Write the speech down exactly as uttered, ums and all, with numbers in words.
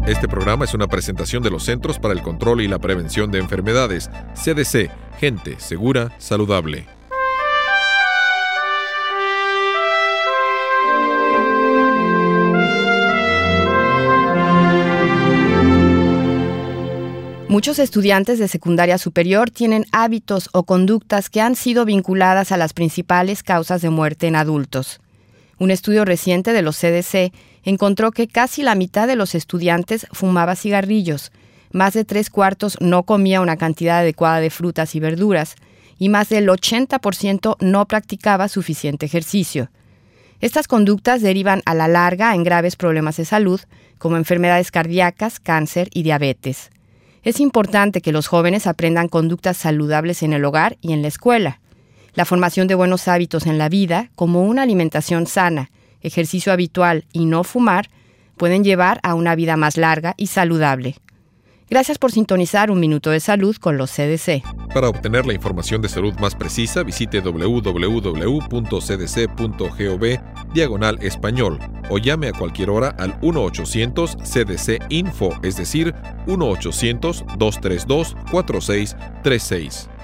Este programa es una presentación de los Centros para el Control y la Prevención de Enfermedades, C D C, gente segura, saludable. Muchos estudiantes de secundaria superior tienen hábitos o conductas que han sido vinculadas a las principales causas de muerte en adultos. Un estudio reciente de los C D C encontró que casi la mitad de los estudiantes fumaba cigarrillos, más de tres cuartos no comía una cantidad adecuada de frutas y verduras, y más del ochenta por ciento no practicaba suficiente ejercicio. Estas conductas derivan a la larga en graves problemas de salud, como enfermedades cardíacas, cáncer y diabetes. Es importante que los jóvenes aprendan conductas saludables en el hogar y en la escuela. La formación de buenos hábitos en la vida, como una alimentación sana, ejercicio habitual y no fumar, pueden llevar a una vida más larga y saludable. Gracias por sintonizar Un Minuto de Salud con los C D C. Para obtener la información de salud más precisa, visite doble u doble u doble u punto c d c punto gov diagonal español o llame a cualquier hora al uno ochocientos C D C Info, es decir, uno ochocientos, dos tres dos, cuatro seis tres seis.